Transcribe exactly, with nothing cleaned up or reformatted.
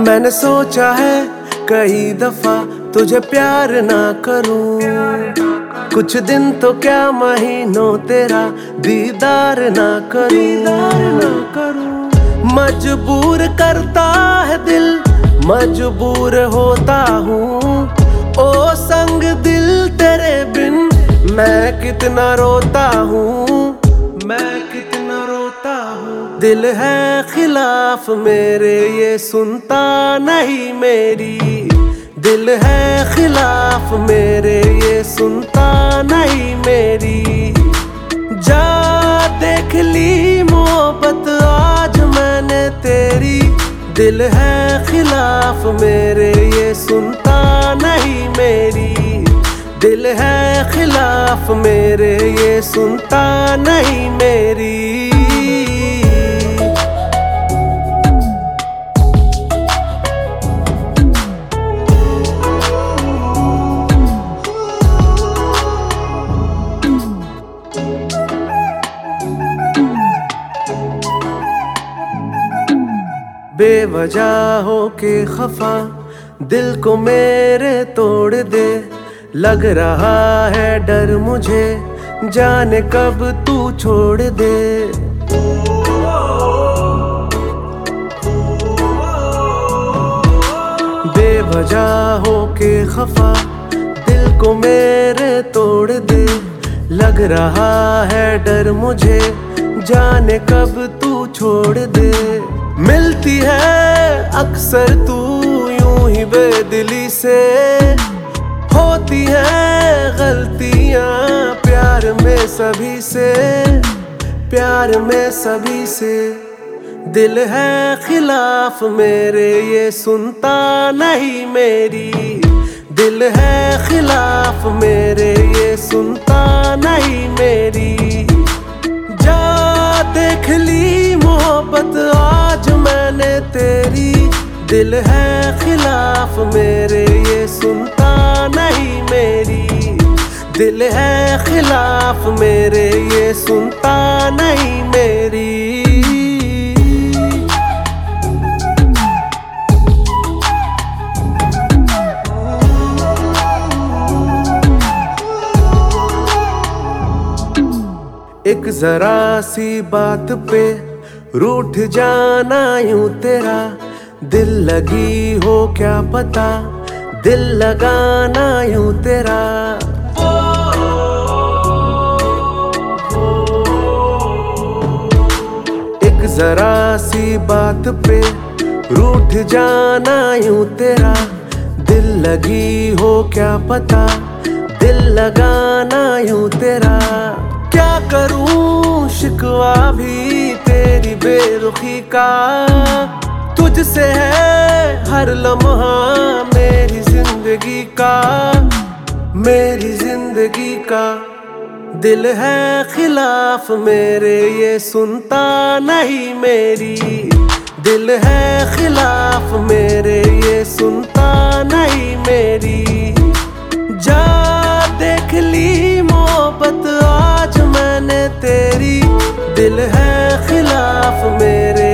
मैंने सोचा है कई दफा तुझे प्यार ना करूं, कुछ दिन तो क्या महीनों तेरा दीदार ना करूं। मजबूर करता है दिल, मजबूर होता हूँ। ओ संग दिल तेरे बिन मैं कितना रोता हूँ, मैं कितना रोता हूँ। दिल है खिलाफ मेरे ये सुनता नहीं मेरी, दिल है खिलाफ मेरे ये सुनता नहीं मेरी। जा देख ली मोहब्बत आज मैंने तेरी, दिल है खिलाफ मेरे ये सुनता नहीं मेरी, दिल है खिलाफ मेरे ये सुनता नहीं मेरी। बेवजह हो के खफा दिल को मेरे तोड़ दे, लग रहा है डर मुझे जाने कब तू छोड़ दे। बेवजह हो के खफा दिल को मेरे तोड़ दे, लग रहा है डर मुझे जाने कब तू छोड़ दे। मिलती है अक्सर तू यूं ही बेदिली से, होती हैं गलतियां प्यार में सभी से, प्यार में सभी से। दिल है खिलाफ मेरे ये सुनता नहीं मेरी, दिल है खिलाफ मेरे ये सुनता नहीं मेरी। जा देख ली मोहब्बत आज मैंने तेरी, दिल है खिलाफ मेरे ये सुनता नहीं मेरी, दिल है खिलाफ मेरे ये सुनता नहीं मेरी। एक जरा सी बात पे रूठ जाना यूं तेरा, दिल लगी हो क्या पता दिल लगाना यूं तेरा। एक जरा सी बात पे रूठ जाना यूं तेरा, दिल लगी हो क्या पता दिल लगाना यूं तेरा। क्या करूं शिकवा भी तेरी बेरुखी का, तुझसे है हर लम्हा मेरी जिंदगी का, मेरी जिंदगी का। दिल है खिलाफ मेरे ये सुनता नहीं मेरी, दिल है खिलाफ मेरे ये सुनता नहीं मेरी। जा देख ली मोहब्बत आज मैंने तेरी, दिल है खिलाफ मेरे